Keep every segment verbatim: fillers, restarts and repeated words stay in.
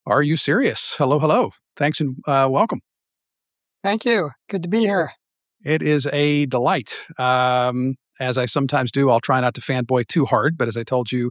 Are you serious? Hello, hello. Thanks and uh, welcome. Thank you. Good to be here. It is a delight. Um, as I sometimes do, I'll try not to fanboy too hard, but as I told you,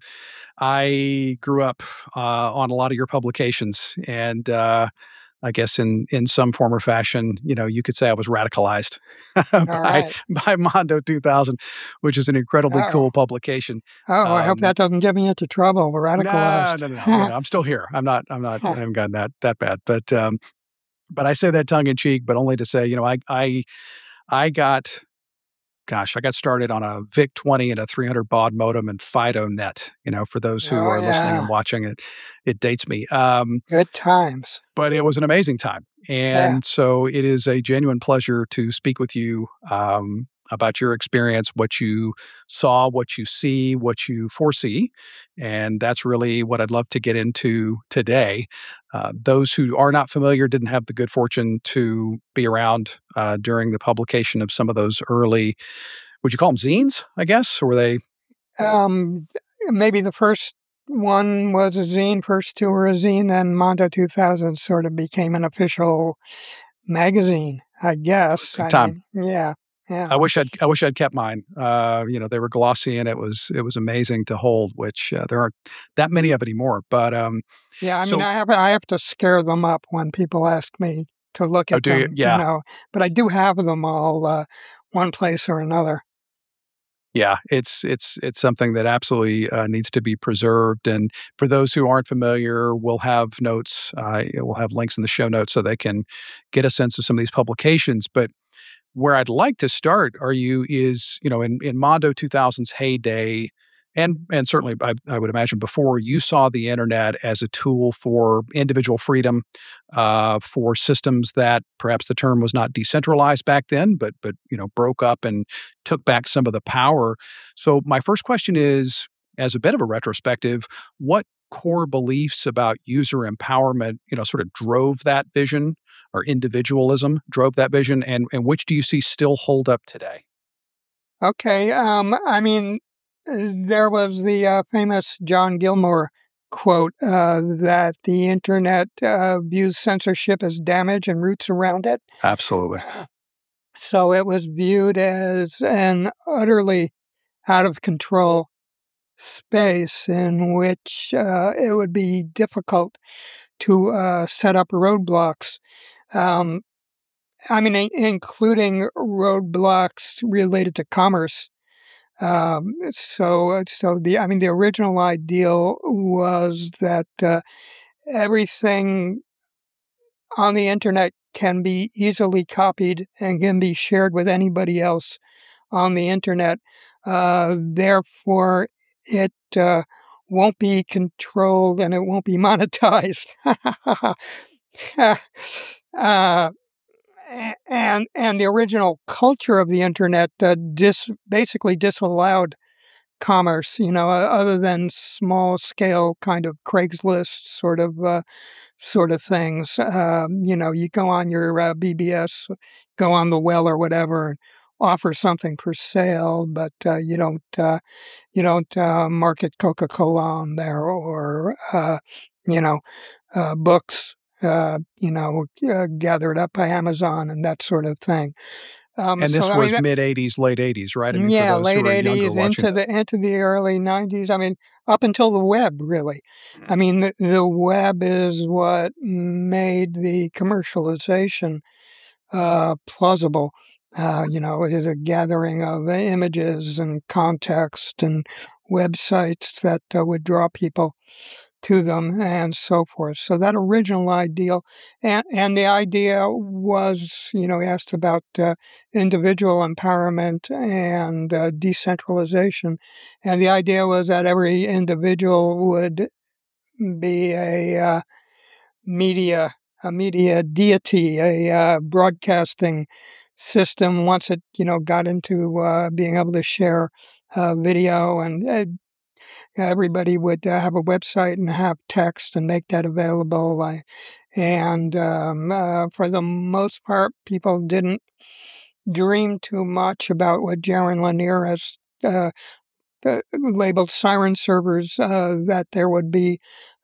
I grew up uh, on a lot of your publications, and uh, I guess in in some form or fashion, you know, you could say I was radicalized All by right. by Mondo two thousand, which is an incredibly Oh, cool publication. oh, I hope Um, that doesn't get me into trouble. no, Radicalized. no, no, no, no, no. I'm still here. I'm not. I'm not. I haven't gotten that that bad, but um, but I say that tongue in cheek, but only to say, you know, I I I got, gosh, I got started on a V I C twenty and a three hundred baud modem and FidoNet. You know, for those who Oh, are listening yeah. and watching it, it dates me. Um, Good times. but it was an amazing time, Yeah. and so it is a genuine pleasure to speak with you um, about your experience, what you saw, what you see, what you foresee, and that's really what I'd love to get into today. Uh, those who are not familiar didn't have the good fortune to be around uh, during the publication of some of those early, would you call them zines, I guess? Or were they? Um, maybe the first one was a zine, first two were a zine, then Mondo two thousand sort of became an official magazine, I guess. Big I time. mean, yeah, yeah. I wish I'd I wish I'd kept mine. Uh, you know, they were glossy and it was it was amazing to hold, which uh, there aren't that many of anymore. But um, Yeah, I mean, so I have I have to scare them up when people ask me to look oh, at do you? them, you Yeah, know, but I do have them all, uh, one place or another. yeah. It's it's it's something that absolutely uh, needs to be preserved. And for those who aren't familiar, we'll have notes. Uh, we'll have links in the show notes so they can get a sense of some of these publications. But where I'd like to start, are you is, you know, in, in Mondo two thousand's heyday, and and certainly I, I would imagine before, you saw the internet as a tool for individual freedom, uh, for systems that perhaps the term was not decentralized back then, but but you know broke up and took back some of the power. So my first question is, as a bit of a retrospective, what core beliefs about user empowerment, you know, sort of drove that vision, or individualism drove that vision, and and which do you see still hold up today? Okay, um, I mean, uh, there was the uh, famous John Gilmore quote uh, that the internet uh, views censorship as damage and roots around it. Absolutely. So it was viewed as an utterly out of control space in which uh, it would be difficult to uh, set up roadblocks. Um, I mean, in- including roadblocks related to commerce. Um, so, uh, so the I mean, the original ideal was that uh, everything on the internet can be easily copied and can be shared with anybody else on the internet. Uh, therefore, it uh, won't be controlled and it won't be monetized. uh, and and the original culture of the internet uh, dis basically disallowed commerce, you know, uh, other than small scale kind of Craigslist sort of uh, sort of things. Um, you know, you go on your uh, B B S, go on the well or whatever, and offer something for sale, but uh, you don't uh, you don't uh, market Coca Cola on there or uh, you know uh, books. Uh, you know, uh, gathered up by Amazon and that sort of thing. Um, And so this I mean, was mid eighties, late eighties, right? I mean, for yeah, those who late are younger eighties watching into this. the into the early nineties. I mean, up until the web, really. I mean, the, the web is what made the commercialization uh, plausible. Uh, you know, it is a gathering of images and context and websites that uh, would draw people to them and so forth. So that original ideal, and, and the idea was, you know, he asked about uh, individual empowerment and uh, decentralization. And the idea was that every individual would be a uh, media, a media deity, a uh, broadcasting system once it, you know, got into uh, being able to share uh, video and uh, everybody would uh, have a website and have text and make that available. I, and um, uh, for the most part, people didn't dream too much about what Jaron Lanier has uh, uh, labeled siren servers, uh, that there would be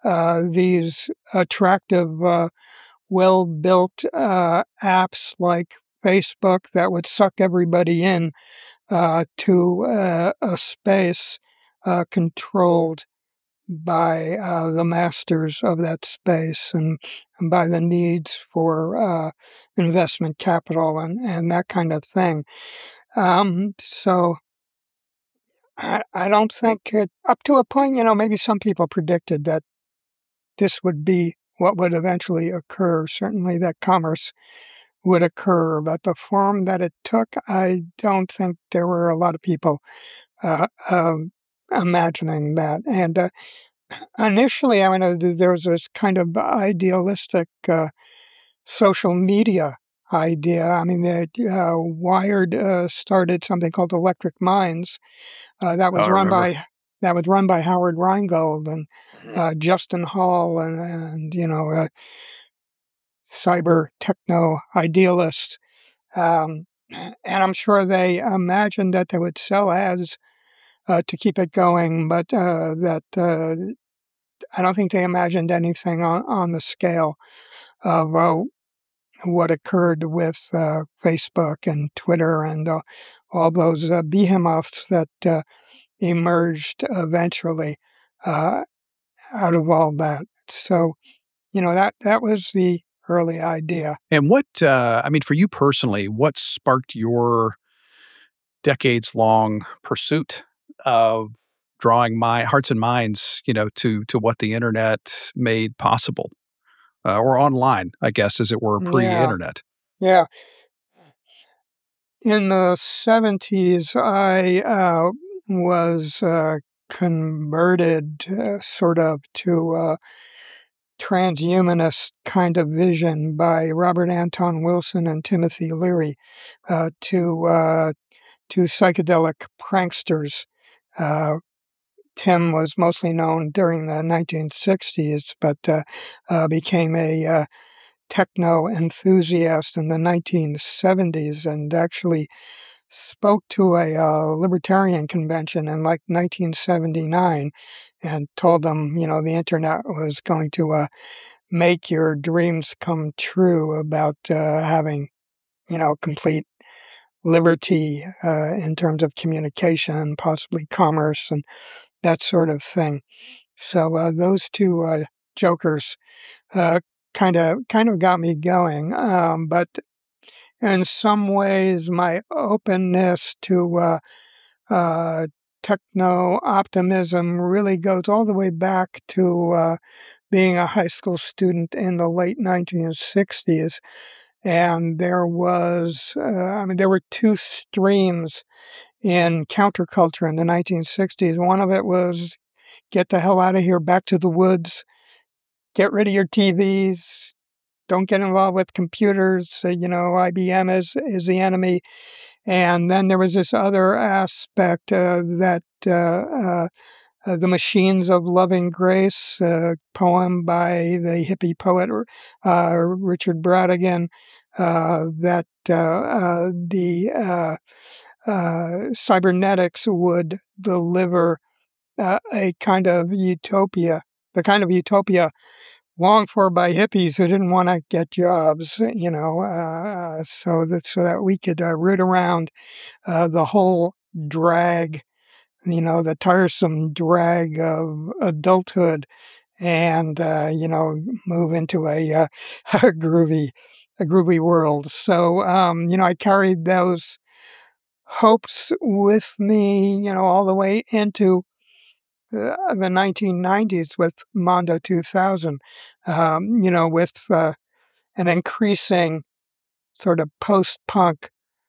uh, these attractive, uh, well-built uh, apps like Facebook that would suck everybody in uh, to uh, a space uh, controlled by uh, the masters of that space and, and by the needs for uh, investment capital and, and that kind of thing. Um, so I, I don't think it, up to a point, you know, maybe some people predicted that this would be what would eventually occur. Certainly that commerce would occur, but the form that it took, I don't think there were a lot of people uh, um, imagining that. And uh, initially, I mean, uh, there was this kind of idealistic uh, social media idea. I mean, that uh, Wired uh, started something called Electric Minds uh, that Oh, was I run remember. by that was run by Howard Rheingold and Mhm. uh, Justin Hall and, and you know uh, cyber techno idealists. Um, and I'm sure they imagined that they would sell ads uh, to keep it going, but uh, that uh, I don't think they imagined anything on, on the scale of uh, what occurred with uh, Facebook and Twitter and uh, all those uh, behemoths that uh, emerged eventually uh, out of all that. So, you know, that, that was the early idea. And what, uh, I mean, for you personally, what sparked your decades long pursuit of drawing my hearts and minds, you know, to to what the internet made possible, uh, or online, I guess, as it were, Yeah, pre-internet? yeah. In the seventies, I uh, was uh, converted uh, sort of to a transhumanist kind of vision by Robert Anton Wilson and Timothy Leary uh, to uh, to psychedelic pranksters. Uh, Tim was mostly known during the nineteen sixties, but uh, uh, became a uh, techno enthusiast in the nineteen seventies and actually spoke to a uh, libertarian convention in like nineteen seventy-nine and told them, you know, the internet was going to uh, make your dreams come true about uh, having, you know, complete liberty uh, in terms of communication, possibly commerce, and that sort of thing. So uh, those two uh, jokers kind of kind of got me going. Um, but in some ways, my openness to uh, uh, techno optimism really goes all the way back to uh, being a high school student in the late nineteen sixties. And there was, uh, I mean, there were two streams in counterculture in the nineteen sixties. One of it was get the hell out of here, back to the woods, get rid of your T Vs, don't get involved with computers. Uh, you know, I B M is, is the enemy. And then there was this other aspect uh, that uh, uh, uh, The Machines of Loving Grace, a poem by the hippie poet uh, Richard Bradigan, uh, that uh, uh, the uh, uh, cybernetics would deliver uh, a kind of utopia, the kind of utopia longed for by hippies who didn't want to get jobs, you know, uh, so that so that we could uh, root around uh, the whole drag, you know, the tiresome drag of adulthood, and uh, you know, move into a, uh, a groovy, a groovy world. So, um, you know, I carried those hopes with me, you know, all the way into uh, the nineteen nineties with Mondo two thousand, um, you know, with uh, an increasing sort of post-punk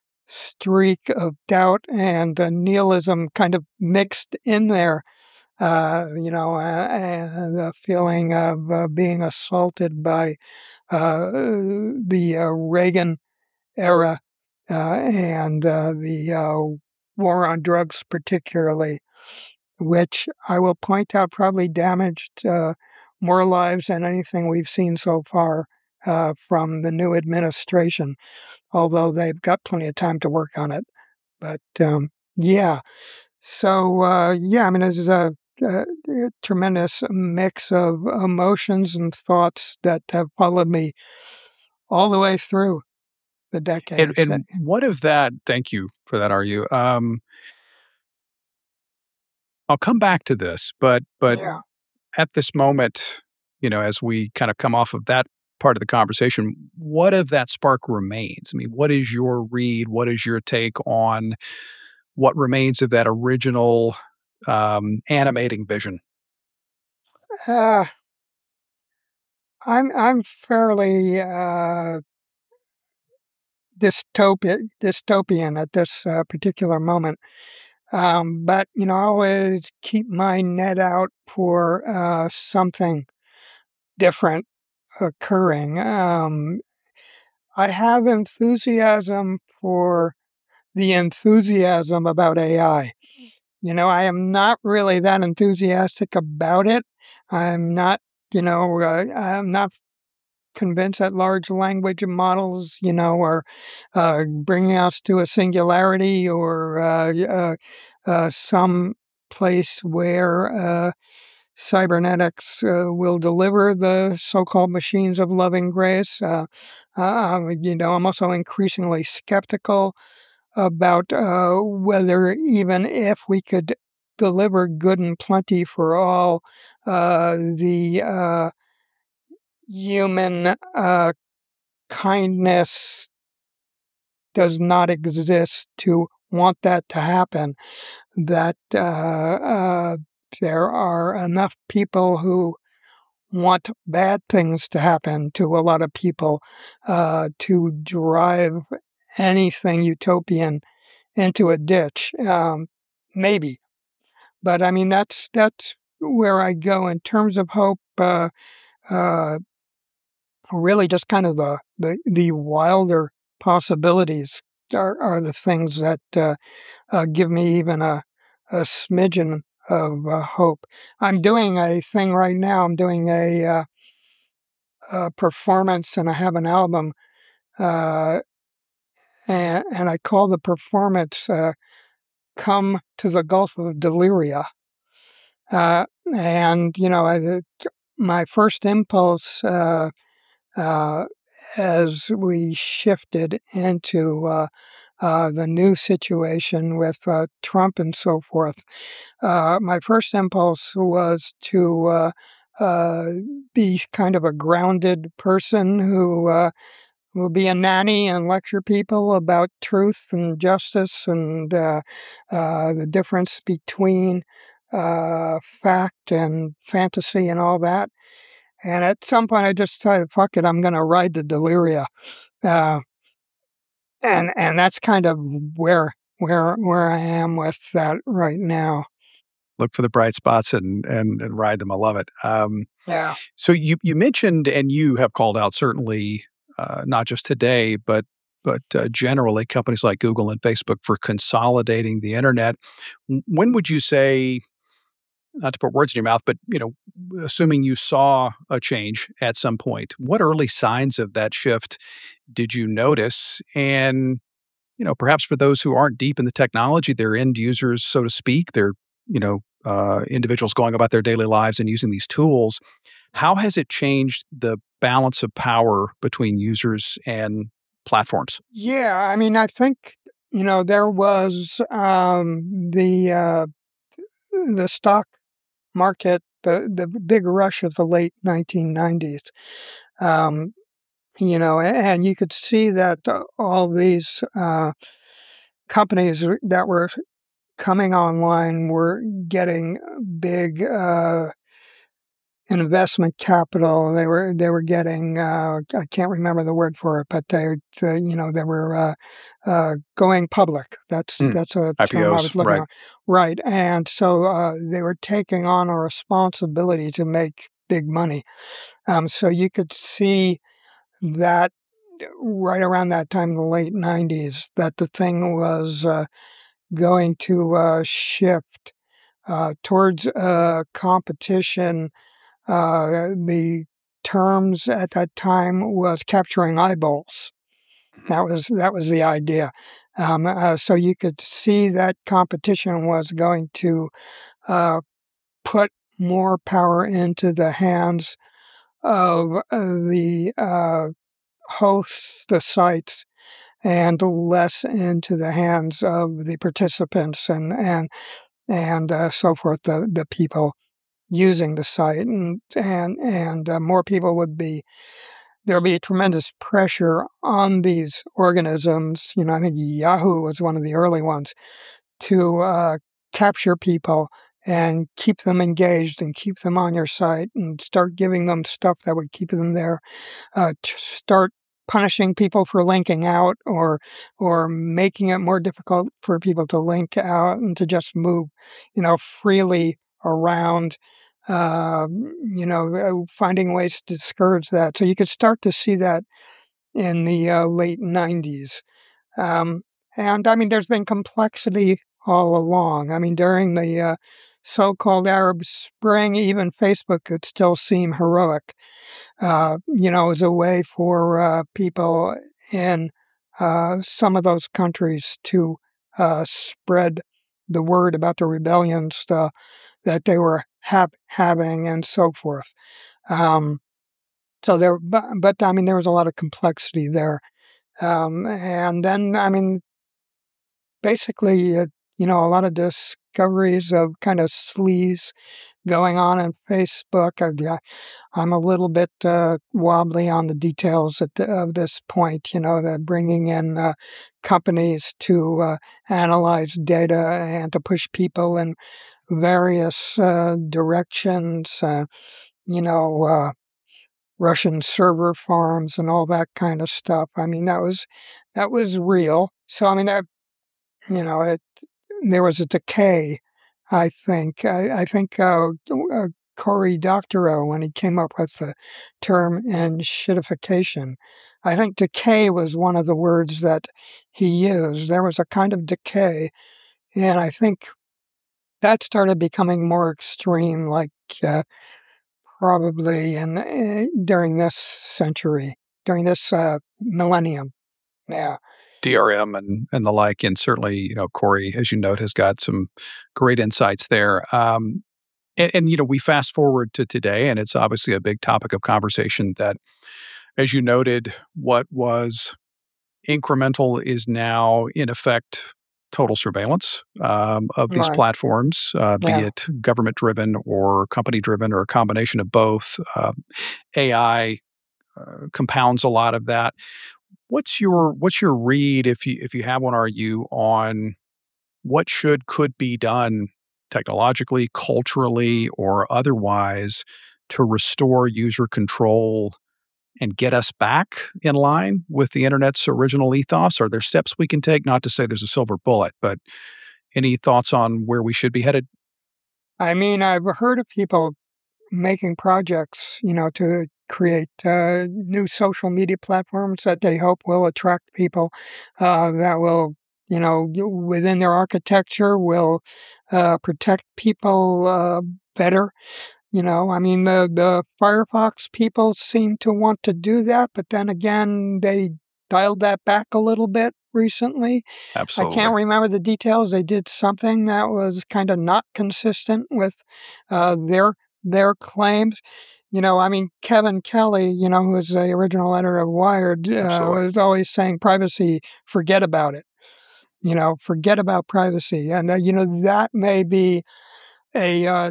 streak of doubt and uh, nihilism kind of mixed in there, uh, you know, uh, and the feeling of uh, being assaulted by uh, the uh, Reagan era uh, and uh, the uh, war on drugs, particularly, which I will point out probably damaged uh, more lives than anything we've seen so far uh, from the new administration, although they've got plenty of time to work on it. But um, yeah, so uh, yeah, I mean, as uh, a, a tremendous mix of emotions and thoughts that have followed me all the way through the And decades. and what of that thank you for that, Are you? Um, I'll come back to this, but but Yeah. at this moment, you know, as we kind of come off of that part of the conversation, what of that spark remains? I mean, what is your read? What is your take on what remains of that original um, animating vision? Uh, I'm I'm fairly uh, dystopia, dystopian at this uh, particular moment. Um, but, you know, I always keep my net out for uh, something different occurring. Um, I have enthusiasm for the enthusiasm about A I. You know, I am not really that enthusiastic about it. I'm not, you know, uh, I'm not convinced that large language models, you know, are uh, bringing us to a singularity or uh, uh, uh, some place where uh, cybernetics uh, will deliver the so-called machines of loving grace. Uh, uh, you know, I'm also increasingly skeptical about uh, whether even if we could deliver good and plenty for all, uh, the uh, human uh, kindness does not exist to want that to happen, that uh, uh, there are enough people who want bad things to happen to a lot of people uh, to drive anything utopian into a ditch. Um, maybe. But I mean, that's that's where I go in terms of hope. Uh, uh, really, just kind of the the, the wilder possibilities are, are the things that uh, uh, give me even a a smidgen of uh, hope. I'm doing a thing right now. I'm doing a, uh, a performance, and I have an album, uh, and, and I call the performance uh, "Come to the Gulf of Deliria." Uh, and you know, I, my first impulse uh, uh, as we shifted into uh, uh, the new situation with uh, Trump and so forth, uh, my first impulse was to uh, uh, be kind of a grounded person who uh, will be a nanny and lecture people about truth and justice and uh, uh, the difference between uh, fact and fantasy and all that. And at some point, I just decided, fuck it, I'm going to ride the Deliria, uh, and and that's kind of where where where I am with that right now. Look for the bright spots and and and ride them. I love it. Um, Yeah. so you you mentioned and you have called out certainly uh, not just today, but but uh, generally companies like Google and Facebook for consolidating the internet. W- When would you say, not to put words in your mouth, but you know, assuming you saw a change at some point, what early signs of that shift did you notice? And you know, perhaps for those who aren't deep in the technology, they're end users, so to speak. They're you know uh, individuals going about their daily lives and using these tools. How has it changed the balance of power between users and platforms? Yeah, I mean, I think you know there was um, the uh, the stock market, the the big rush of the late nineteen nineties. Um, you know, a- and you could see that uh, all these uh, companies that were coming online were getting big uh, investment capital. They were they were getting uh, I can't remember the word for it, but they, they you know they were uh, uh, going public. That's Mm, that's a term I I P Os, was looking right? at. Right, and so uh, they were taking on a responsibility to make big money. Um, so you could see that right around that time in the late nineties that the thing was uh, going to uh, shift uh, towards uh, competition. Uh, the terms at that time was capturing eyeballs. Mhm. That was that was the idea. Um, uh, so you could see that competition was going to uh, put more power into the hands of uh, the uh, hosts, the sites, and less into the hands of the participants and and and uh, so forth, the the people using the site, and and and uh, more people would be. There'll be tremendous pressure on these organisms. You know, I think Yahoo was one of the early ones to uh, capture people and keep them engaged and keep them on your site and start giving them stuff that would keep them there. Uh, to start punishing people for linking out, or or making it more difficult for people to link out and to just move, you know, freely around. Uh, you know, uh, finding ways to discourage that. So you could start to see that in the uh, late nineties. Um, and I mean, there's been complexity all along. I mean, during the uh, so called Arab Spring, even Facebook could still seem heroic, uh, you know, as a way for uh, people in uh, some of those countries to uh, spread the word about the rebellions uh, that they were ha- having and so forth. Um, so there, but, but I mean, there was a lot of complexity there. Um, and then, I mean, basically, uh, you know, a lot of discoveries of kind of sleaze going on in Facebook. I, yeah, I'm a little bit uh, wobbly on the details at the, of this point. You know, that bringing in uh, companies to uh, analyze data and to push people in various uh, directions. Uh, you know, uh, Russian server farms and all that kind of stuff. I mean, that was that was real. So I mean, that you know, it there was a decay. I think I, I think uh, uh, Cory Doctorow, when he came up with the term enshittification, I think decay was one of the words that he used. There was a kind of decay, and I think that started becoming more extreme, like uh, probably in uh, during this century, during this uh, millennium. Yeah. D R M and and the like, and certainly, you know, Cory, as you note, has got some great insights there. Um, and, and you know, we fast forward to today, and it's obviously a big topic of conversation that, as you noted, what was incremental is now in effect total surveillance um, of these Right. platforms, uh, be Yeah. it government driven or company driven or a combination of both. Uh, A I uh, compounds a lot of that. What's your what's your read, if you if you have one, are you on what should could be done technologically, culturally, or otherwise to restore user control and get us back in line with the internet's original ethos? Are there steps we can take? Not to say there's a silver bullet, but any thoughts on where we should be headed? I mean, I've heard of people making projects, you know, to create uh, new social media platforms that they hope will attract people, uh, that will, you know, within their architecture, will uh, protect people uh, better. You know, I mean, the, the Firefox people seem to want to do that, but then again, they dialed that back a little bit recently. I Absolutely. can't remember the details. They did something that was kind of not consistent with uh, their their claims. You know, I mean, Kevin Kelly, you know, who was the original editor of Wired, uh, Absolutely. was always saying privacy, forget about it. You know, forget about privacy. And, uh, you know, that may be a uh,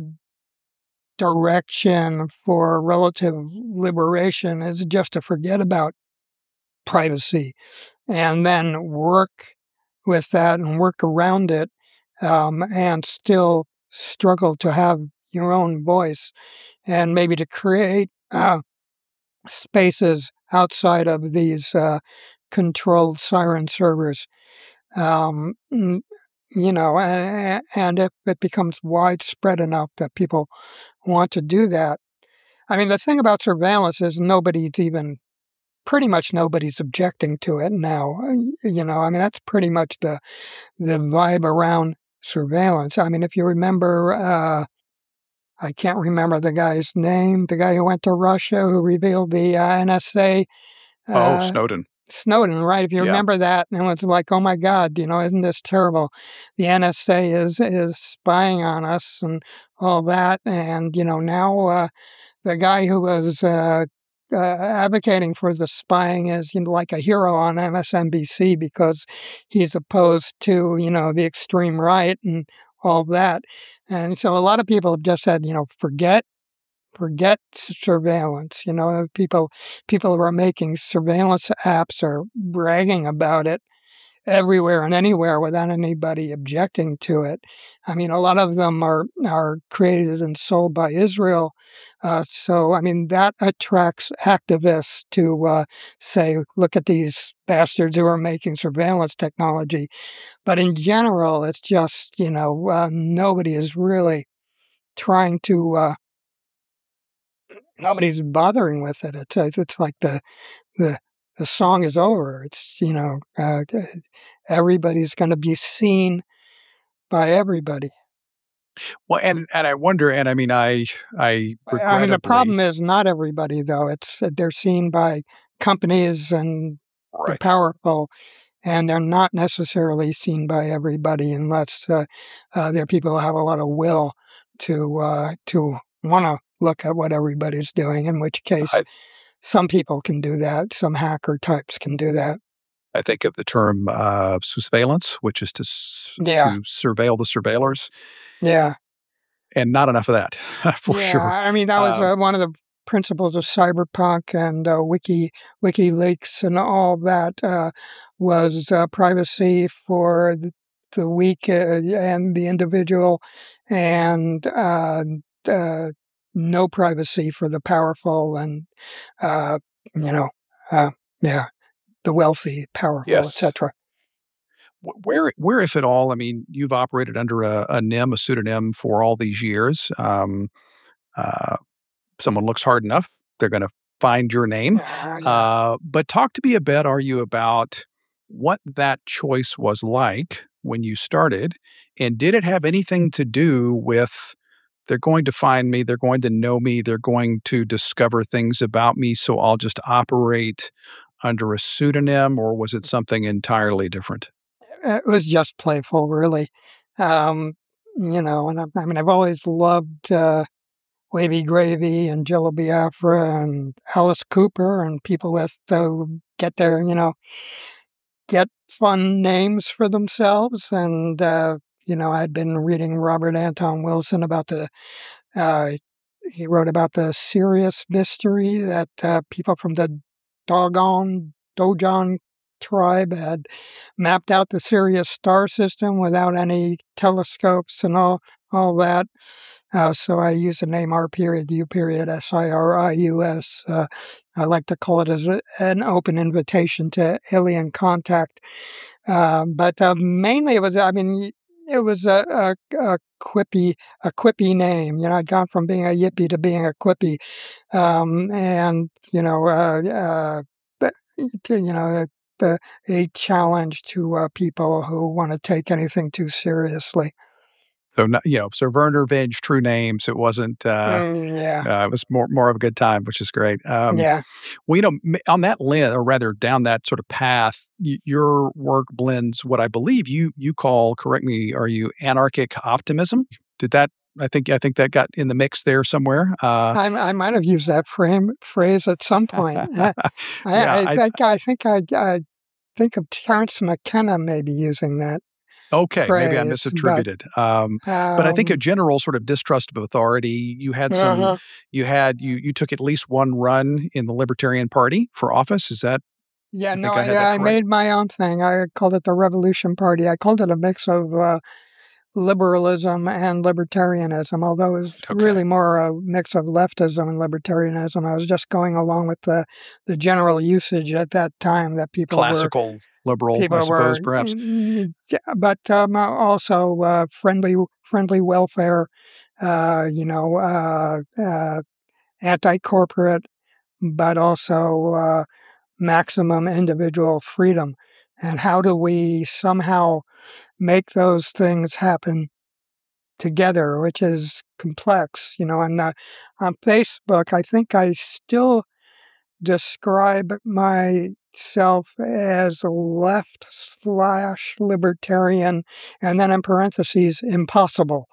direction for relative liberation, is just to forget about privacy and then work with that and work around it, um, and still struggle to have your own voice and maybe to create uh, spaces outside of these uh, controlled siren servers. Um, mm, you know, and, and if it becomes widespread enough that people want to do that. I mean, the thing about surveillance is nobody's even, pretty much nobody's objecting to it now. You know, I mean, that's pretty much the the vibe around surveillance. I mean, if you remember, uh, I can't remember the guy's name, the guy who went to Russia who revealed the uh, N S A, Oh, uh, Snowden. Snowden, right? If you Yeah. remember that, and it was like, oh my God, you know, isn't this terrible? The N S A is is spying on us and all that. And, you know, now uh, the guy who was uh, uh, advocating for the spying is, you know, like a hero on M S N B C because he's opposed to, you know, the extreme right and all that. And so a lot of people have just said, you know, forget forget surveillance. You know, people people who are making surveillance apps are bragging about it everywhere and anywhere without anybody objecting to it. I mean, a lot of them are are created and sold by Israel. Uh, so, I mean, that attracts activists to uh, say, look at these bastards who are making surveillance technology. But in general, it's just, you know, uh, nobody is really trying to, uh, nobody's bothering with it. It's, it's like the, the, the song is over. It's, you know, uh, everybody's going to be seen by everybody. Well, and and I wonder, and I mean, I I I mean, the regrettably problem is not everybody, though. It's they're seen by companies and the right. powerful, and they're not necessarily seen by everybody unless uh, uh, they're people who have a lot of will to uh, to want to look at what everybody's doing. In which case, I some people can do that. Some hacker types can do that. I think of the term uh, surveillance, which is to s- Yeah, to surveil the surveillors, yeah. and not enough of that for Yeah, sure. I mean that was Um, uh, one of the principles of cyberpunk and uh, Wiki WikiLeaks and all that uh, was uh, privacy for the, the weak uh, and the individual, and uh, uh, no privacy for the powerful and uh, you know, uh, yeah, the wealthy, powerful, yes. et cetera. Wh- Where, where, if at all, I mean, you've operated under a, a N I M, a pseudonym for all these years. Um, uh, someone looks hard enough, they're going to find your name. Uh, yeah. Uh, but talk to me a bit, are you, about what that choice was like when you started, and did it have anything to do with they're going to find me, they're going to know me, they're going to discover things about me, so I'll just operate under a pseudonym, or was it something entirely different? It was just playful, really. Um, you know, and I, I mean, I've always loved uh, Wavy Gravy and Jello Biafra and Alice Cooper and people that uh, get their, you know, get fun names for themselves. And, uh, you know, I'd been reading Robert Anton Wilson about the, uh, he wrote about the Sirius mystery that uh, people from the doggone Dogon tribe had mapped out the Sirius star system without any telescopes and all all that. Uh, so I use the name R period U period S I R I U S. Uh, I like to call it as a, an open invitation to alien contact. Uh, but uh, mainly it was, I mean, it was a, a, a quippy, a quippy name. You know, I'd gone from being a yippie to being a quippy, um, and you know, uh, uh, but, you know, the, a challenge to uh, people who want to take anything too seriously. So, no, you know, so Werner Vinge, true names. It wasn't. Uh, Mm, yeah, uh, it was more more of a good time, which is great. Um, yeah. well, you know, m- on that list, or rather down that sort of path, y- your work blends what I believe you you call. Correct me. Are you anarchic optimism? Did that? I think I think that got in the mix there somewhere. Uh, I, I might have used that frame phrase at some point. I, yeah. I, I I think I think I, I think of Terence McKenna maybe using that okay. Maybe I phrase, but misattributed. Um, but I think a um, general sort of distrust of authority. You had some. uh-huh. You had you you took at least one run in the Libertarian Party for office. Is that? Yeah, I no, think I had that I, I correct. made my own thing. I called it the Revolution Party. I called it a mix of uh, liberalism and libertarianism, although it was Okay. really more a mix of leftism and libertarianism. I was just going along with the the general usage at that time that people were Classical liberal, I people suppose, were, perhaps. mm, yeah, but um, also uh, friendly friendly welfare, uh, you know, uh, uh, anti corporate, but also uh, maximum individual freedom. And how do we somehow make those things happen together, which is complex, you know? And uh, on Facebook, I think I still describe my self as left slash libertarian, and then in parentheses, impossible.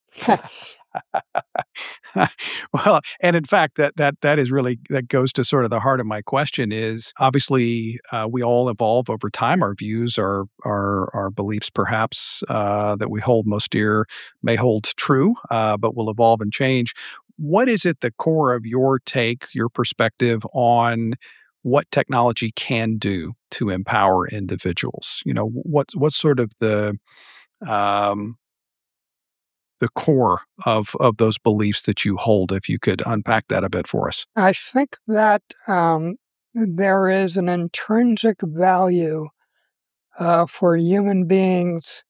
Well, and in fact, that that that is really that goes to sort of the heart of my question is obviously uh, we all evolve over time. Our views, our our our beliefs, perhaps uh, that we hold most dear, may hold true, uh, but will evolve and change. What is at the core of your take, your perspective on what technology can do to empower individuals? You know, what's what's sort of the um, the core of of those beliefs that you hold, if you could unpack that a bit for us. I think that um, there is an intrinsic value uh, for human beings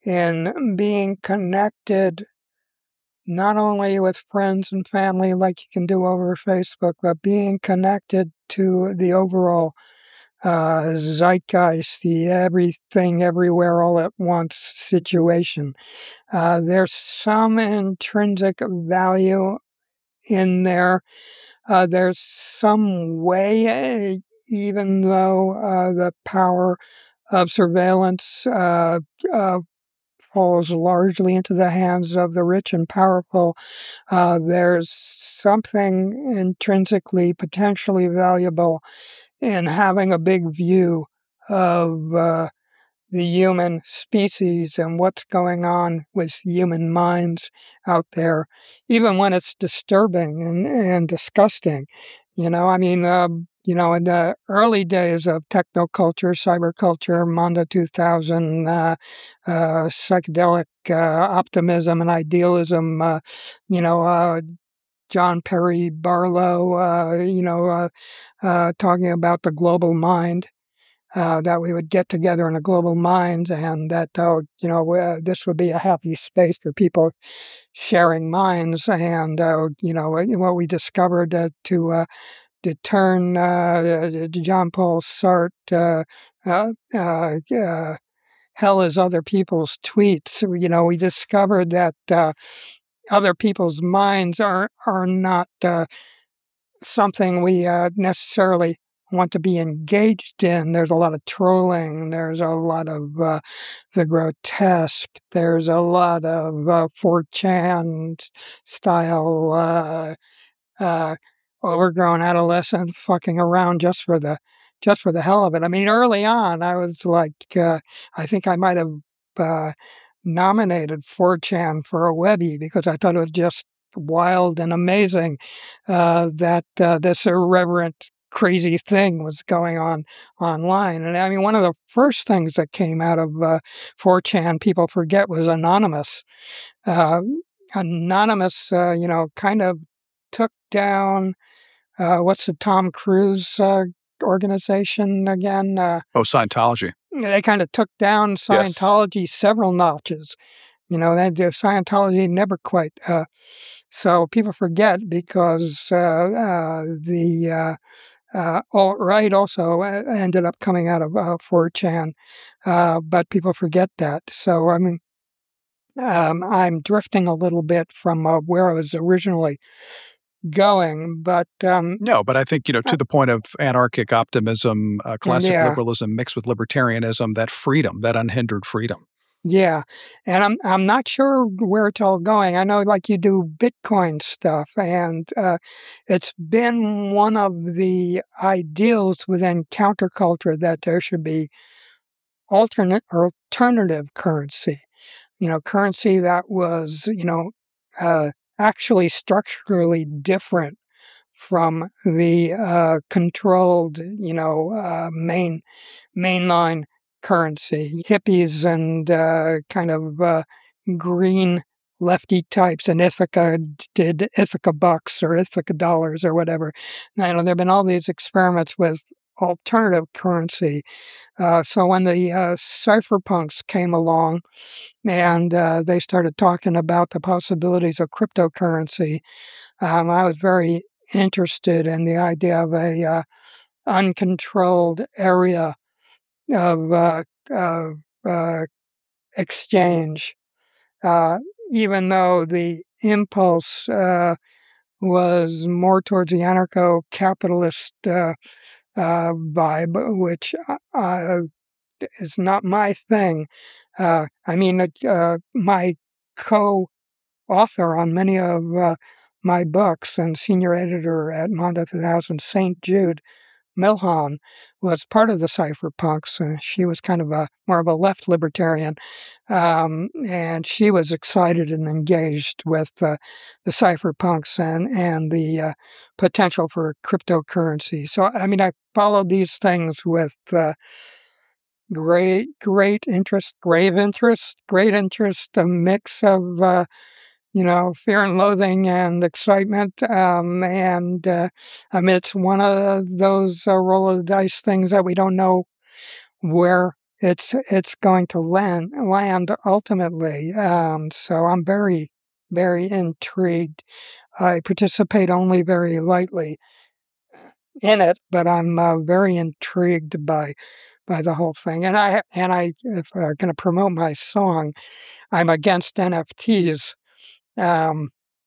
in being connected not only with friends and family like you can do over Facebook, but being connected to the overall uh, zeitgeist, the everything, everywhere, all at once situation. Uh, there's some intrinsic value in there. Uh, there's some way, eh, even though uh, the power of surveillance uh, uh, falls largely into the hands of the rich and powerful, uh, there's something intrinsically potentially valuable in having a big view of uh, the human species and what's going on with human minds out there, even when it's disturbing and, and disgusting. You know, I mean, um, you know, in the early days of technoculture, cyberculture, Mondo two thousand, uh, uh, psychedelic uh, optimism and idealism, uh, you know, uh, John Perry Barlow, uh, you know, uh, uh, talking about the global mind. Uh, that we would get together in a global mind, and that uh, you know uh, this would be a happy space for people sharing minds. And uh, you know what we discovered uh, to uh, to turn uh, John Paul Sartre, uh, uh, uh, uh, hell is other people's tweets. You know, we discovered that uh, other people's minds are are not uh, something we uh, necessarily want to be engaged in. There's a lot of trolling. There's a lot of uh, the grotesque. There's a lot of uh, four chan style uh, uh, overgrown adolescent fucking around just for the just for the hell of it. I mean, early on, I was like, uh, I think I might have uh, nominated four chan for a Webby because I thought it was just wild and amazing uh, that uh, this irreverent, crazy thing was going on online. And I mean, one of the first things that came out of uh, four chan, people forget, was Anonymous. Uh, Anonymous, uh, you know, kind of took down uh, what's the Tom Cruise uh, organization again? Uh, Oh, Scientology. they kind of took down Yes. Scientology several notches. You know, that the Scientology never quite. Uh, so people forget because uh, uh, the uh, uh, alt-right also uh, ended up coming out of uh, four chan, uh, but people forget that. So, I mean, um, I'm drifting a little bit from uh, where I was originally going, but um, No, but I think, you know, uh, to the point of anarchic optimism, uh, classic yeah, liberalism mixed with libertarianism, that freedom, that unhindered freedom. yeah, and I'm I'm not sure where it's all going. I know, like you do Bitcoin stuff, and uh, it's been one of the ideals within counterculture that there should be alternate or alternative currency. You know, currency that was you know uh, actually structurally different from the uh, controlled, you know, uh, main mainline currency. Hippies and uh, kind of uh, green lefty types in Ithaca did Ithaca bucks or Ithaca dollars or whatever. Now, you know, there have been all these experiments with alternative currency. Uh, so when the uh, cypherpunks came along and uh, they started talking about the possibilities of cryptocurrency, um, I was very interested in the idea of a uh, uncontrolled area of uh, uh, uh, exchange, uh, even though the impulse uh, was more towards the anarcho-capitalist uh, uh, vibe, which uh, is not my thing. Uh, I mean, uh, my co-author on many of uh, my books and senior editor at Mondo two thousand, Saint Jude Milhon, was part of the cypherpunks. Uh, she was kind of a more of a left libertarian, um, and she was excited and engaged with uh, the cypherpunks and and the uh, potential for cryptocurrency. So, I mean, I followed these things with uh, great, great interest, grave interest, great interest, a mix of uh, you know, fear and loathing and excitement. Um, and uh, I mean, it's one of those uh, roll of the dice things that we don't know where it's it's going to land land ultimately. Um, so I'm very, very intrigued. I participate only very lightly in it, but I'm uh, very intrigued by by the whole thing. And I and I, if I'm going to promote my song, I'm against N F Ts. Um,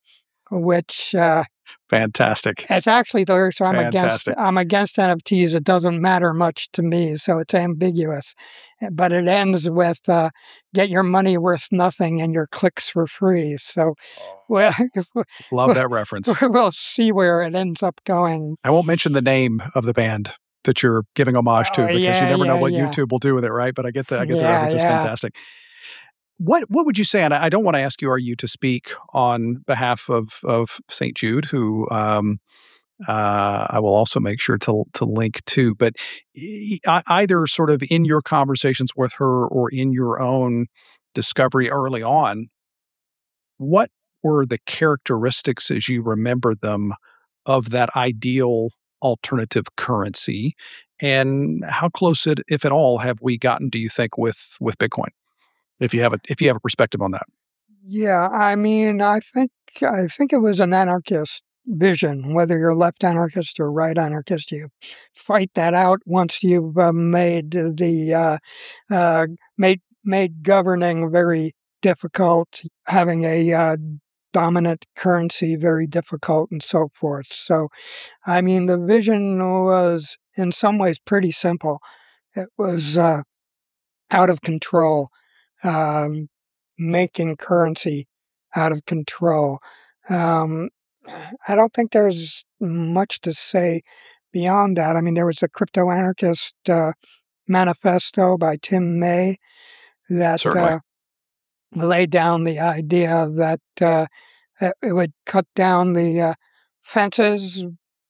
which uh, Fantastic. it's actually there. So I'm against Fantastic. I'm against N F Ts. It doesn't matter much to me, so it's ambiguous. But it ends with uh, "Get your money worth nothing and your clicks for free." So, well, Love that reference. we'll see where it ends up going. I won't mention the name of the band that you're giving homage to Oh, because yeah, you never know yeah, what yeah. YouTube will do with it, right? But I get the I get the Yeah, reference. It's yeah. fantastic. What what would you say? And I I don't want to ask you, are you to speak on behalf of of Saint Jude, who um, uh, I will also make sure to to link to, but e- e- either sort of in your conversations with her or in your own discovery early on, what were the characteristics as you remember them of that ideal alternative currency? And how close, it, if at all, have we gotten, do you think, with with Bitcoin? If you have a if you have a perspective on that. Yeah, I mean, I think I think it was an anarchist vision. Whether you're left anarchist or right anarchist, you fight that out once you've uh, made the uh, uh, made made governing very difficult, having a uh, dominant currency very difficult, and so forth. So, I mean, the vision was in some ways pretty simple. It was uh, out of control. Um, Making currency out of control. Um, I don't think there's much to say beyond that. I mean, there was a crypto anarchist uh, manifesto by Tim May that Certainly. uh, laid down the idea that uh, it would cut down the uh, fences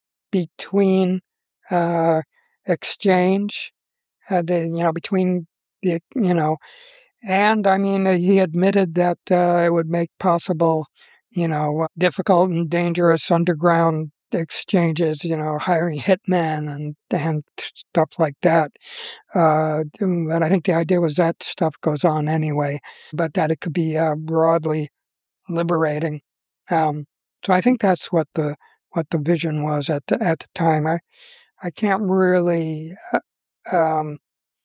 between uh, exchange, uh, the you know between the you know And I mean, uh, he admitted that uh, it would make possible, you know, uh, difficult and dangerous underground exchanges, you know, hiring hitmen and, and stuff like that. Uh, but I think the idea was that stuff goes on anyway, but that it could be uh, broadly liberating. Um, so I think that's what the what the vision was at the at the time. I I can't really uh, um,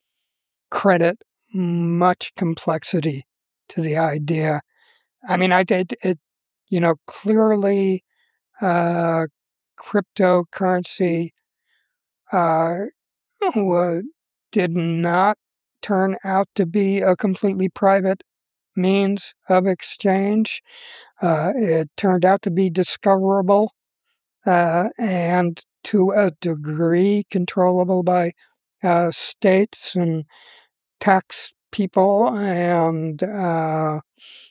credit much complexity to the idea. I mean, I did it, you know, clearly uh, cryptocurrency uh, wa- did not turn out to be a completely private means of exchange. Uh, it turned out to be discoverable uh, and to a degree controllable by uh, states and tax people and uh,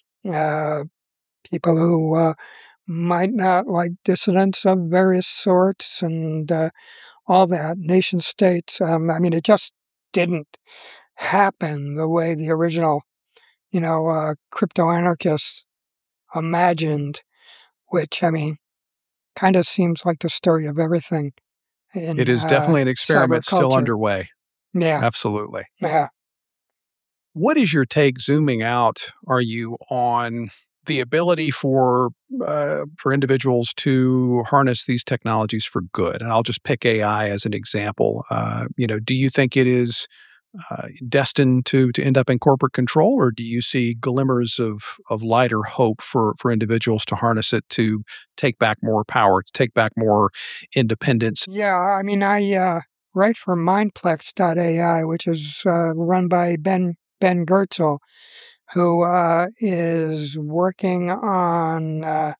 uh, people who uh, might not like dissidents of various sorts and uh, all that, nation states. Um, I mean, it just didn't happen the way the original, you know, uh, crypto anarchists imagined, which, I mean, kind of seems like the story of everything It in is uh, definitely an cyber experiment still culture. underway. Yeah, Absolutely. yeah. What is your take, zooming out, are you on the ability for uh, for individuals to harness these technologies for good? And I'll just pick A I as an example. Uh, you know, do you think it is uh, destined to to end up in corporate control, or do you see glimmers of of light or hope for for individuals to harness it to take back more power, to take back more independence? Yeah, I mean, I uh, write for Mindplex dot A I, which is uh, run by Ben Ben Goertzel, who uh, is working on uh,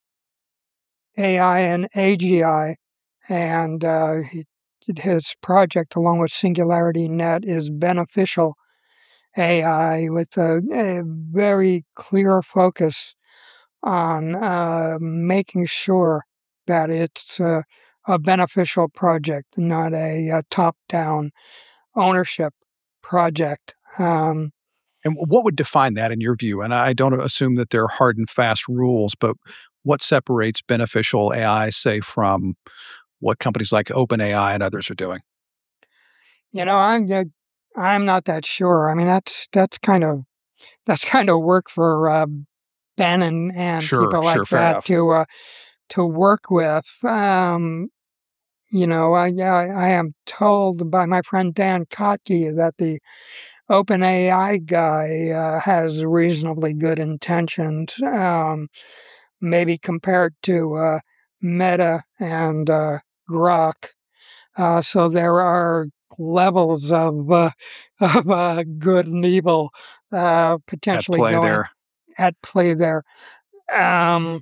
A I and A G I, and uh, he, his project, along with Singularity Net, is beneficial A I with a, a very clear focus on uh, making sure that it's uh, a beneficial project, not a, a top-down ownership project. Um, And what would define that in your view? And I don't assume that there are hard and fast rules, but what separates beneficial A I, say, from what companies like OpenAI and others are doing? you know, I'm uh, I'm not that sure. I mean, that's that's kind of that's kind of work for uh, Ben and, and Sure, people sure, like fair that enough. to uh, to work with. Um, you know, I, I I am told by my friend Dan Kotke that the OpenAI guy uh, has reasonably good intentions, um, maybe compared to uh, Meta and uh, Grok. Uh, so there are levels of uh, of uh, good and evil uh, At potentially play going there. at play there. Um,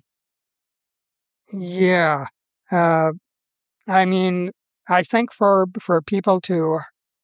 yeah, uh, I mean, I think for for people to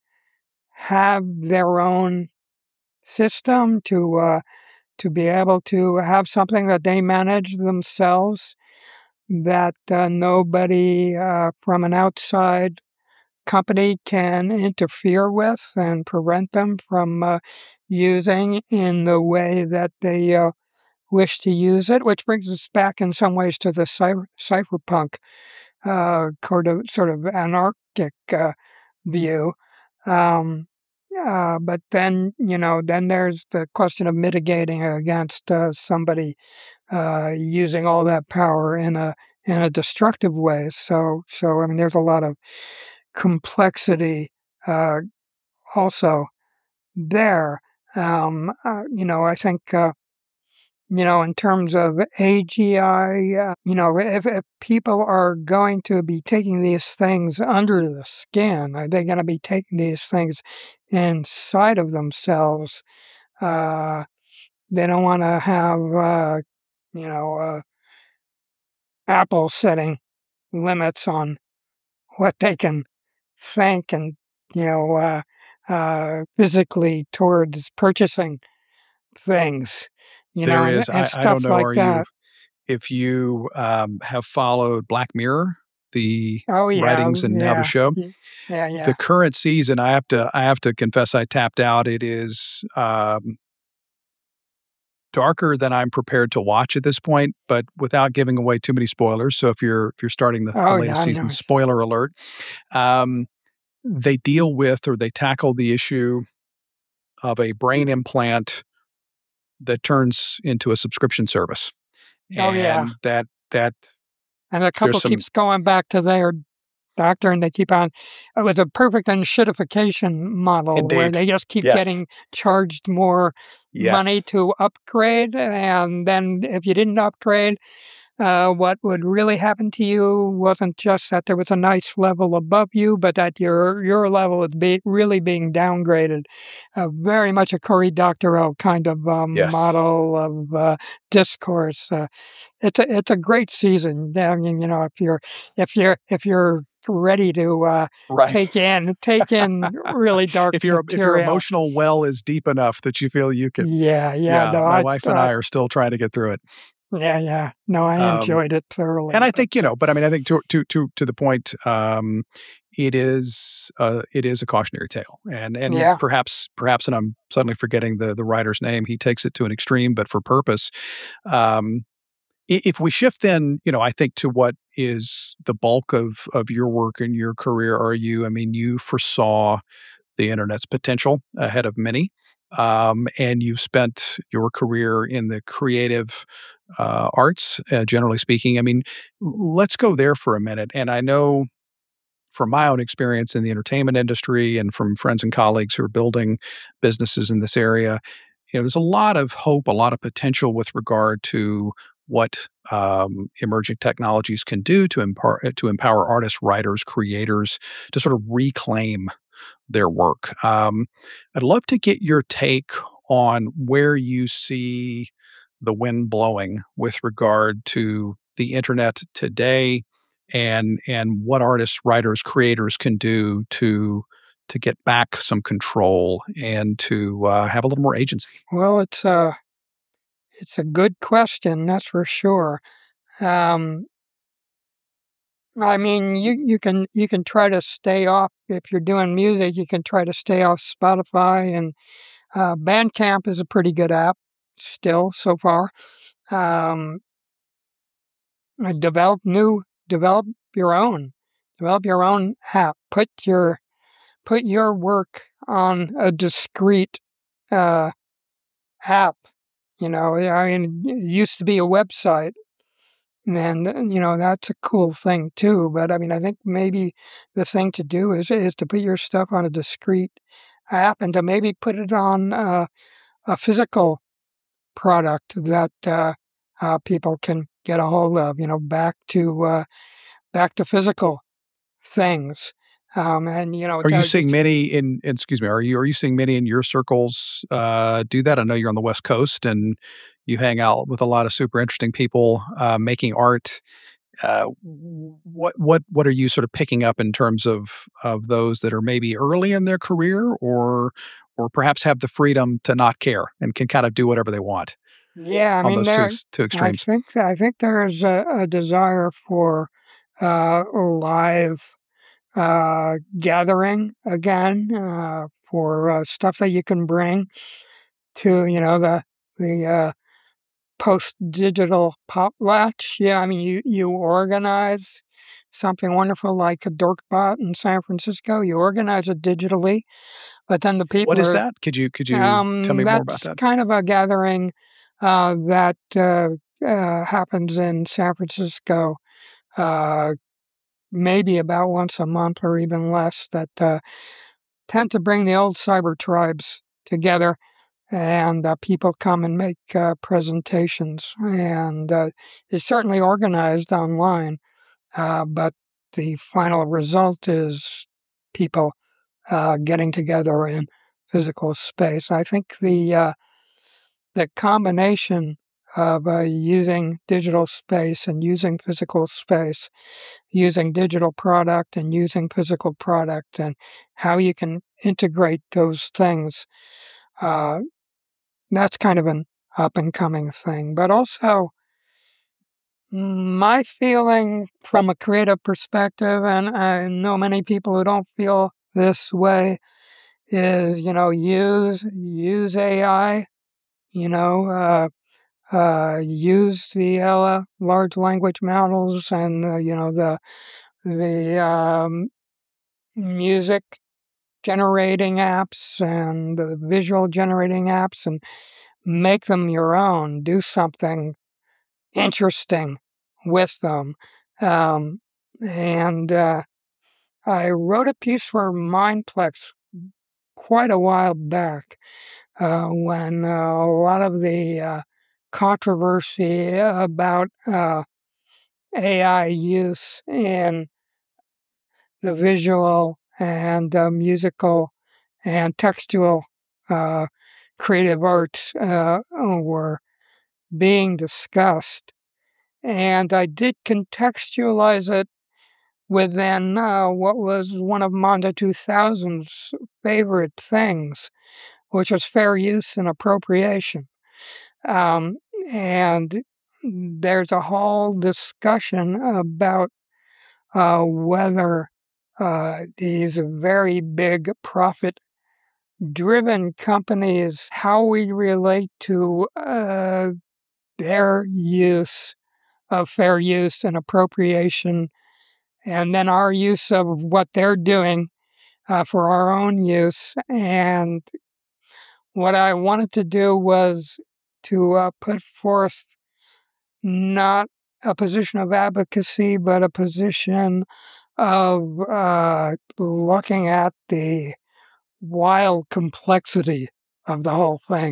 have their own system, to uh, to be able to have something that they manage themselves, that uh, nobody uh, from an outside company can interfere with and prevent them from uh, using in the way that they uh, wish to use it, which brings us back in some ways to the cyber, cyberpunk uh, sort of, sort of anarchic uh, view. Um, uh, but then, you know, then there's the question of mitigating against uh, somebody uh, using all that power in a in a destructive way. So, so I mean, there's a lot of complexity uh, also there. Um, uh, you know, I think uh, you know, in terms of A G I, uh, you know, if, if people are going to be taking these things under the skin, are they going to be taking these things inside of themselves? Uh, they don't want to have, uh, you know, uh, Apple setting limits on what they can think and, you know, uh, uh, physically towards purchasing things, you know, There and, is, and I, I don't stuff know, like are you, that. if you um, have followed Black Mirror, the Oh yeah, writings and now the yeah, show, y- yeah, the yeah. current season, I have to, I have to confess I tapped out. It is um, darker than I'm prepared to watch at this point, but without giving away too many spoilers. So if you're if you're starting the, the Oh latest yeah, season, no, spoiler alert. Um, they deal with or they tackle the issue of a brain implant that turns into a subscription service, oh yeah. and that that And the there's couple some keeps going back to their doctor, and they keep on. It was a perfect unshittification model where indeed, they just keep yes, getting charged more yes, money to upgrade, and then if you didn't upgrade, Uh, what would really happen to you wasn't just that there was a nice level above you, but that your your level was be, really being downgraded. Uh, very much a Cory Doctorow kind of um, yes, model of uh, discourse. Uh, it's a it's a great season. I mean, you know, if you're if you're if you're ready to uh, right. take in take in really dark if your if your material. emotional well is deep enough that you feel you can, Yeah, yeah, yeah. no, My I, wife and I I are still trying to get through it. yeah, yeah, no, I Um, enjoyed it And thoroughly, I but think, you uh, know, but I mean, I think to to to to the point, um, it is uh, it is a cautionary tale, and and yeah. perhaps perhaps, and I'm suddenly forgetting the the writer's name. He takes it to an extreme, but for purpose. Um, i- if we shift, then you know, I think to what is the bulk of of your work and your career. Are you? I mean, you foresaw the internet's potential ahead of many. Um, and you've spent your career in the creative uh, arts, uh, generally speaking. I mean, l- let's go there for a minute. And I know from my own experience in the entertainment industry and from friends and colleagues who are building businesses in this area, you know, there's a lot of hope, a lot of potential with regard to what um, emerging technologies can do to empower to empower artists, writers, creators to sort of reclaim their work. Um, I'd love to get your take on where you see the wind blowing with regard to the internet today, and and what artists, writers, creators can do to to get back some control and to uh, have a little more agency. Well, it's a it's a good question, that's for sure. Um, I mean, you you can you can try to stay off if you're doing music. You can try to stay off Spotify, and uh, Bandcamp is a pretty good app still so far. Um, uh, develop new, develop your own, develop your own app. Put your put your work on a discrete uh, app. You know, I mean, it used to be a website. And, uh, you know, that's a cool thing too. But I mean, I think maybe the thing to do is is to put your stuff on a discrete app and to maybe put it on uh, a physical product that uh, uh, people can get a hold of. You know, back to uh, back to physical things. Um, and you know, Are you to seeing just many in excuse me, are you are you seeing many in your circles, uh, do that? I know you're on the West Coast and you hang out with a lot of super interesting people, uh, making art. Uh, what what what are you sort of picking up in terms of of those that are maybe early in their career or or perhaps have the freedom to not care and can kind of do whatever they want yeah, I on mean, those two there. ex two I extremes? think I think there's a, a desire for uh, live uh, gathering again uh, for uh, stuff that you can bring to you know the the uh, post digital potlatch. Yeah, I mean you you organize something wonderful like a Dorkbot in San Francisco. You organize it digitally, but then the What people is are that? Could you could you tell um, me more about that's that? kind of a gathering uh, that uh, uh, happens in San Francisco. Uh, maybe about once a month or even less, that uh, tend to bring the old cyber tribes together, and uh, people come and make uh, presentations. And uh, it's certainly organized online, uh, but the final result is people uh, getting together in physical space. I think the uh, the combination of uh, using digital space and using physical space, using digital product and using physical product, and how you can integrate those things. Uh, that's kind of an up and coming thing. But also, my feeling from a creative perspective, and I know many people who don't feel this way, is you know use use A I. You know, uh, uh, use the uh, large language models and uh, you know the the um, music generating apps and the visual generating apps and make them your own. Do something interesting with them. Um, and uh, I wrote a piece for Mindplex quite a while back uh, when uh, a lot of the uh, controversy about uh, A I use in the visual and uh, musical and textual uh, creative arts uh, were being discussed. And I did contextualize it within uh, what was one of Mondo two thousand's favorite things, which was fair use and appropriation. Um, and there's a whole discussion about uh, whether uh, these very big profit driven companies, how we relate to uh, their use of fair use and appropriation, and then our use of what they're doing uh, for our own use. And what I wanted to do was to uh, put forth not a position of advocacy, but a position of uh, looking at the wild complexity of the whole thing.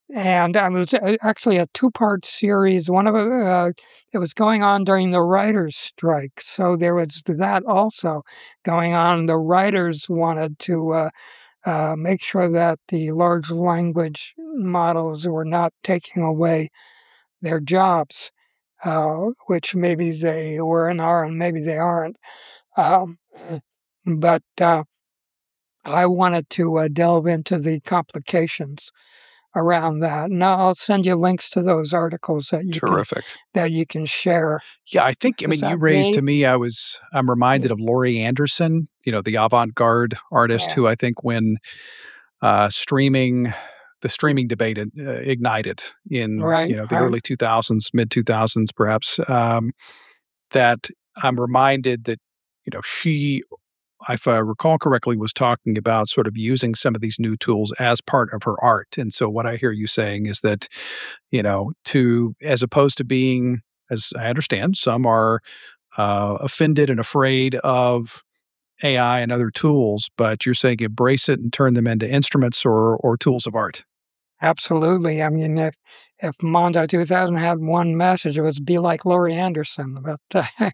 and I was uh, actually a two-part series. One of it, uh, it was going on during the writers' strike, so there was that also going on. The writers wanted to uh, uh, make sure that the large language models were not taking away their jobs, uh, which maybe they were and are, and maybe they aren't. Um, but uh, I wanted to uh, delve into the complications around that. And I'll send you links to those articles that you can Terrific. that you can share. Yeah, I think, I Is mean, you that raised to they? me, I was, I'm reminded of Laurie Anderson, you know, the avant-garde artist Yeah, who I think when uh, streaming, the streaming debate uh, ignited in, right, you know, the right. early two thousands, mid two thousands, perhaps, um, that I'm reminded that, you know, she, if I recall correctly, was talking about sort of using some of these new tools as part of her art. And so what I hear you saying is that, you know, to, as opposed to being, as I understand, some are uh, offended and afraid of A I and other tools, but you're saying embrace it and turn them into instruments or or tools of art. Absolutely. I mean, if if Mondo two thousand had one message, it would be like Laurie Anderson. But uh,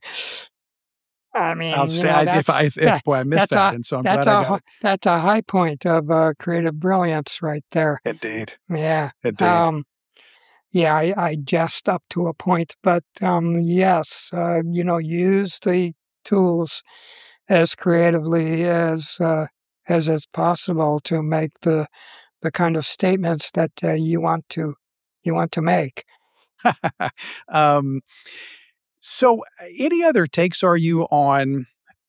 I mean, you know, Outstanding. If I that's if, if that boy, I missed that's that, a and so I'm that's glad I a got hi- it. that's a high point of uh, creative brilliance right there. Indeed, Yeah. indeed. Um, yeah, I, I jest up to a point, but um, yes, uh, you know, use the tools as creatively as uh, as is possible to make the the kind of statements that uh, you want to you want to make. um, so, any other takes are you on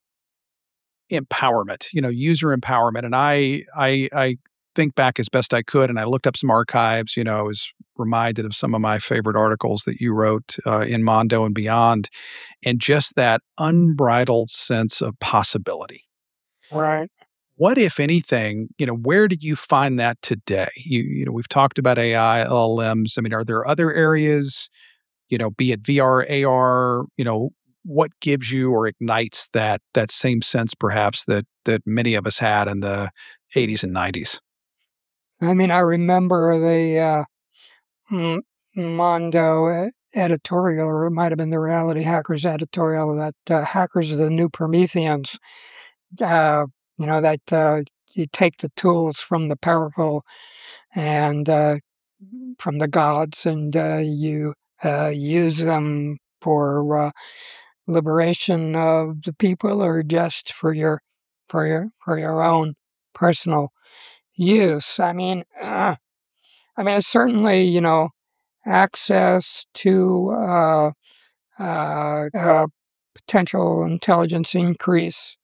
empowerment? You know, user empowerment, and I I I think back as best I could, and I looked up some archives. You know, I was reminded of some of my favorite articles that you wrote uh, in Mondo and beyond, and just that unbridled sense of possibility. Right. What, if anything, you know, where do you find that today? You, you know, we've talked about A I, L L Ms. I mean, are there other areas, you know, be it V R, A R, you know, what gives you or ignites that that same sense perhaps that that many of us had in the eighties and nineties? I mean, I remember the uh, M- Mondo uh, editorial, or it might have been the Reality Hackers editorial, that uh, hackers are the new Prometheans. Uh, you know, that uh, you take the tools from the powerful and uh, from the gods, and uh, you uh, use them for uh, liberation of the people, or just for your for your for your own personal use. I mean, uh, I mean, certainly, you know, access to uh, uh, uh, potential intelligence increase.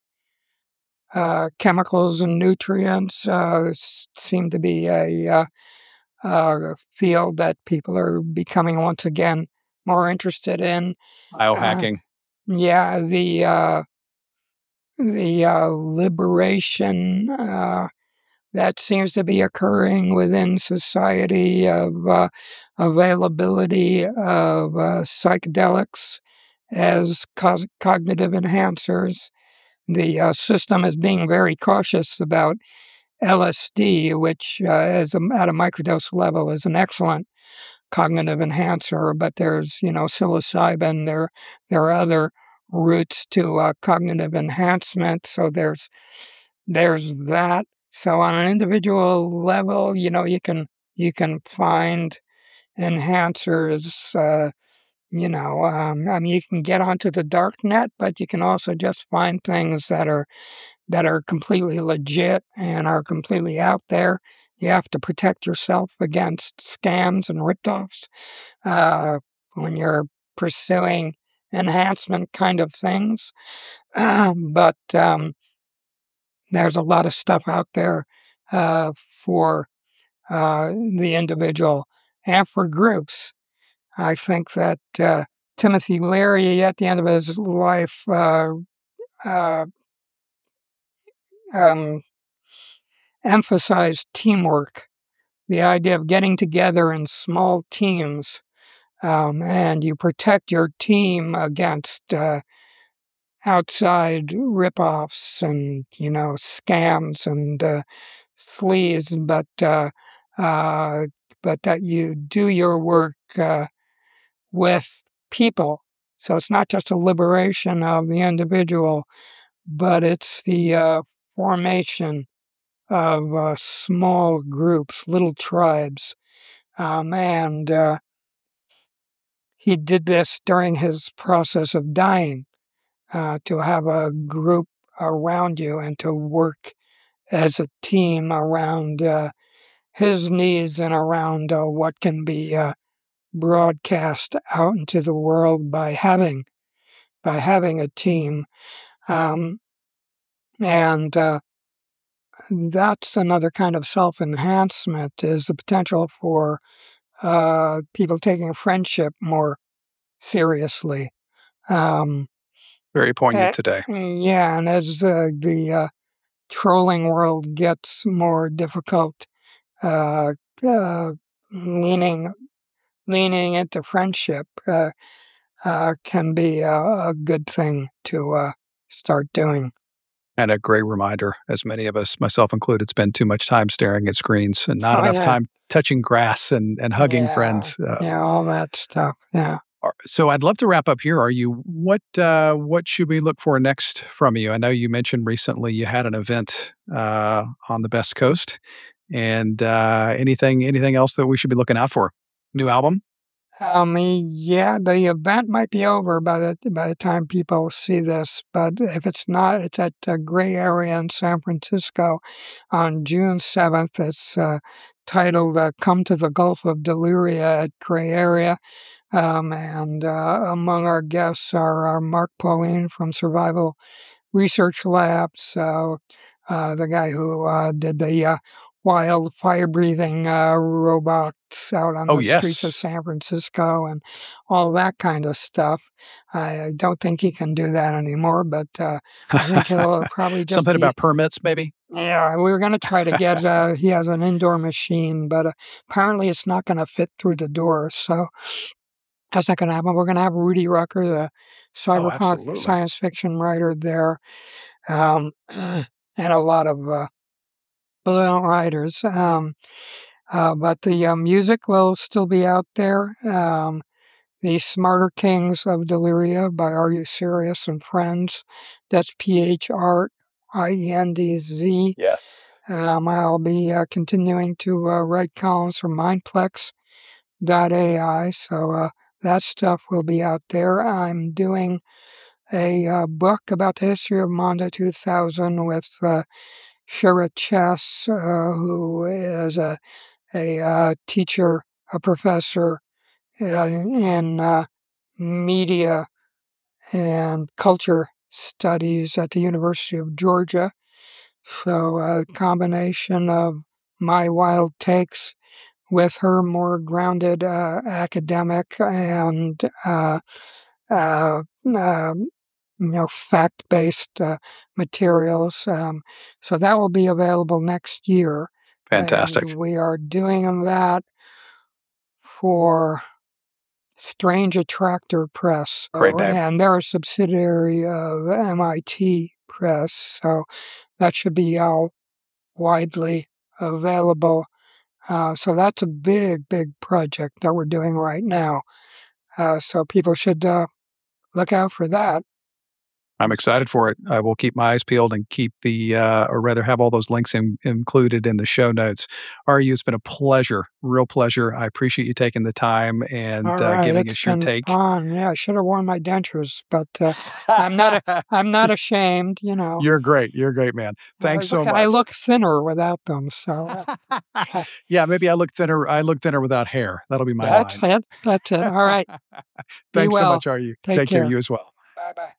Uh, chemicals and nutrients uh, seem to be a uh, uh, field that people are becoming once again more interested in. Uh, Biohacking. yeah, the uh, the uh, liberation uh, that seems to be occurring within society of uh, availability of uh, psychedelics as cos- cognitive enhancers. The uh, system is being very cautious about L S D, which uh, is a, at a microdose level is an excellent cognitive enhancer, but there's, you know, psilocybin, there, there are other routes to uh, cognitive enhancement. So there's, there's that. So on an individual level, you know, you can, you can find enhancers, uh, you know, um, I mean, you can get onto the dark net, but you can also just find things that are that are completely legit and are completely out there. You have to protect yourself against scams and ripoffs uh, when you're pursuing enhancement kind of things. Um, but um, there's a lot of stuff out there uh, for uh, the individual and for groups. I think that uh, Timothy Leary, at the end of his life, uh, uh, um, emphasized teamwork, the idea of getting together in small teams, um, and you protect your team against uh, outside ripoffs and, you know, scams and uh, fleas, but uh, uh, but that you do your work uh, with people. So it's not just a liberation of the individual, but it's the uh, formation of uh, small groups, little tribes. Um, and uh, he did this during his process of dying, uh, to have a group around you and to work as a team around uh, his needs and around uh, what can be uh, broadcast out into the world by having by having a team. Um, and uh, that's another kind of self-enhancement, is the potential for uh, people taking friendship more seriously. Um, Very poignant eh, today. yeah, and as uh, the uh, trolling world gets more difficult, uh, uh, leaning leaning into friendship uh, uh, can be a, a good thing to uh, start doing. And a great reminder, as many of us, myself included, spend too much time staring at screens and not Oh, enough yeah. time touching grass and, and hugging Yeah, friends. Uh, yeah, all that stuff. Yeah. are- so I'd love to wrap up here. Are you what uh, what should we look for next from you? I know you mentioned recently you had an event uh, on the Best Coast, and uh, anything anything else that we should be looking out for? New album? Um, yeah, the event might be over by the by the time people see this, but if it's not, it's at a Gray Area in San Francisco on June seventh. It's uh, titled uh, "Come to the Gulf of Delyria" at Gray Area. Um, and uh, among our guests are uh, Mark Pauline from Survival Research Labs, uh, uh, the guy who uh, did the uh, wild fire-breathing uh, robots out on Oh the streets of yes, San Francisco and all that kind of stuff. I don't think he can do that anymore, but uh, I think he'll probably just something be. about permits, maybe. Yeah, we were going to try to get. Uh, he has an indoor machine, but uh, apparently it's not going to fit through the door. So that's not going to happen. We're going to have Rudy Rucker, the Oh, cyberpunk absolutely. science fiction writer, there, um, and a lot of uh, brilliant writers. Um, uh, but the uh, music will still be out there. Um, the Smarter Kings of Delyria by Are You Serious and Friends. That's P H R I E N D Z. Yes. Um, I'll be uh, continuing to uh, write columns for Mindplex dot A I, so uh, that stuff will be out there. I'm doing a uh, book about the history of Mondo two thousand with uh, Shira Chess, uh, who is a, a uh, teacher, a professor uh, in uh, media and culture studies at the University of Georgia. So a combination of my wild takes with her more grounded uh, academic and uh, uh, um, you know, fact-based uh, materials. Um, so that will be available next year. Fantastic. And we are doing that for Strange Attractor Press. Great So, name. and they're a subsidiary of M I T Press. So that should be all widely available. Uh, so that's a big, big project that we're doing right now. Uh, so people should uh, look out for that. I'm excited for it. I will keep my eyes peeled and keep the, uh, or rather have all those links in, included in the show notes. Aryu, it's been a pleasure, real pleasure. I appreciate you taking the time and All uh, right, giving it's us your been take. fun. Yeah, I should have worn my dentures, but uh, I'm not. A, I'm not ashamed. You know, You're great. You're a great, man. Thanks I so look, much. I look thinner without them. So uh, Yeah, maybe I look thinner. I look thinner without hair. That'll be my that's line. it. That's it. All right. Be Thanks so well. much, Aryu. Take Take care. care. You as well. Bye bye.